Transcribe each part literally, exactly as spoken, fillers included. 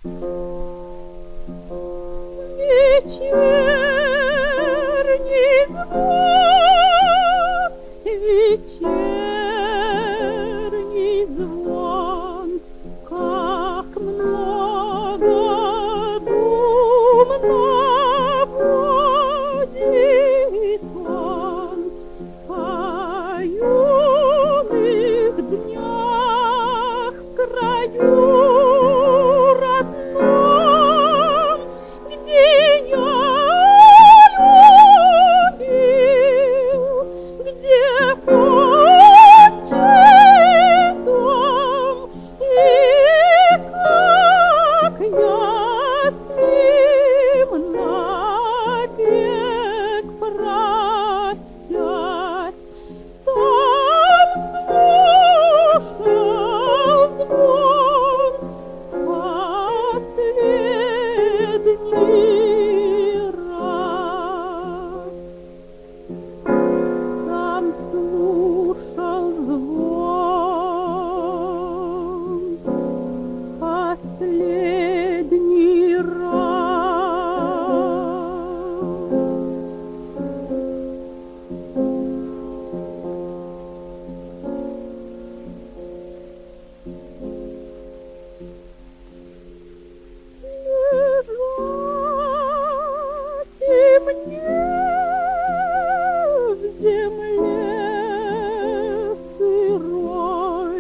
Вечерний звон, вечерний звон, как много дум наводит он по юных днях в краю родном, где я любил, где отчий дом, и как я с ним навек простясь, там слушал звон последний раз. Там слушал звон последний лежать мне в земле сырой,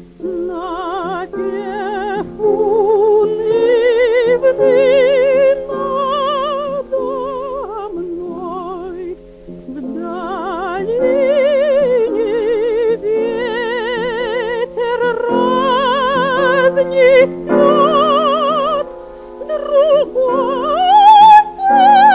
напев унывный надо мной. В долине ветер разнесет другой